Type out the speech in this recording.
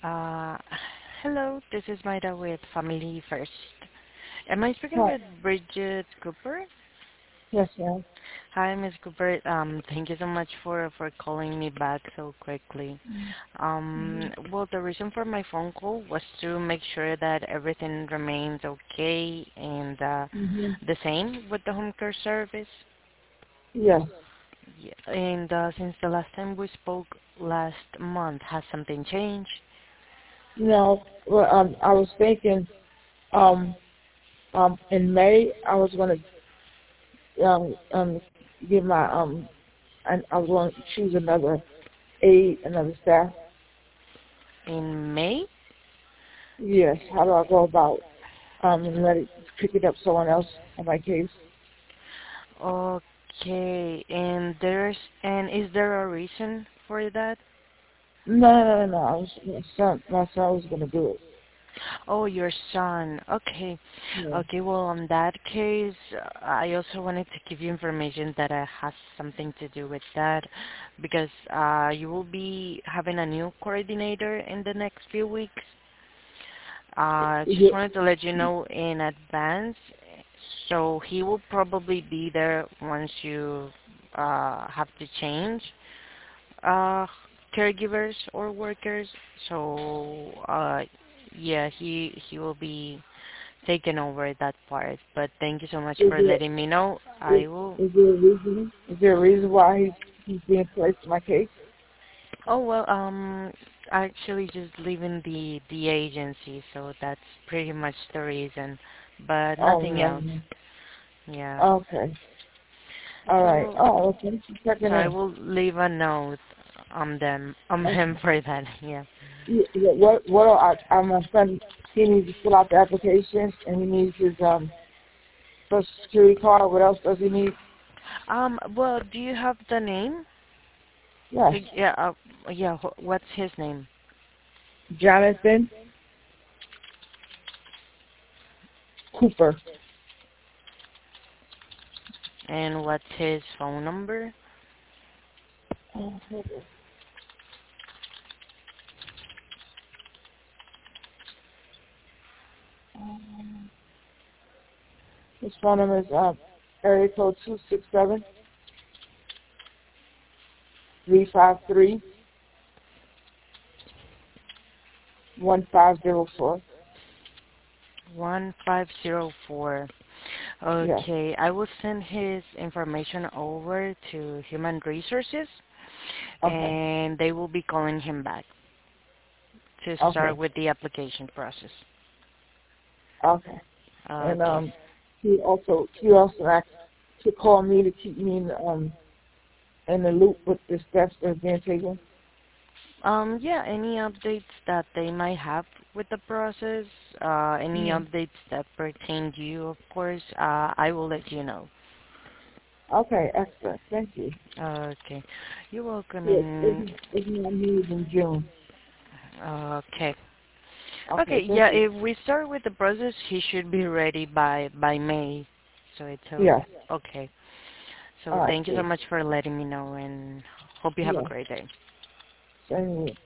Uh, Hello, this is Maida with Family First. Am I speaking Hi. with Bridget Cooper? Yes, ma'am. Hi, Ms. Cooper. Thank you so much for calling me back so quickly. Well, the reason for my phone call was to make sure that everything remains okay and Mm-hmm. the same with the home care service. Yes. Yeah. And since the last time we spoke last month, has something changed? Well, I was thinking, um, in May, I was going to, give my, and I was going to choose another aide, another staff. In May? Yes. How do I go about, and let it pick it up someone else on my case? Okay, and is there a reason for that? No. My son was going to do it. Oh, your son. Okay. Yeah. Okay, well, in that case, I also wanted to give you information that has something to do with that because you will be having a new coordinator in the next few weeks. Is Just it, wanted to let you know in advance. So he will probably be there once you have to change uh, caregivers or workers. So yeah, he will be taking over that part. But thank you so much is for there, letting me know. is, I will. is there a reason? Is there a reason why he's being placed in my case? Oh well, actually just leaving the agency, so that's pretty much the reason, but Oh, nothing else. no. Yeah. Okay. All right. So Oh, well, thanks for checking I in. will leave a note on him Okay. for that. Yeah. What my son, he needs to fill out the application and he needs his social security card. What else does he need? Well, do you have the name? Yes. Yeah. Yeah. What's his name? Jonathan Cooper. And what's his phone number? Oh, hold on. His phone number is area code 267-353-1504. 1504. Yes. Okay, I will send his information over to Human Resources, Okay. and they will be calling him back to start Okay. with the application process. Okay. And Okay. he also asked to call me to keep me in the loop with the steps that are being taken. Yeah, any updates that they might have with the process, any Yeah. updates that pertain to you, of course, I will let you know. Okay, excellent. Thank you. Okay. You're welcome. Yes, And it's not news in June. okay. Okay, Okay, thank yeah, you. if we start with the process, he should be ready by May. So it's Yes. okay. All So right, thank you so good. much for letting me know and hope you have a Yeah. great day. Same here.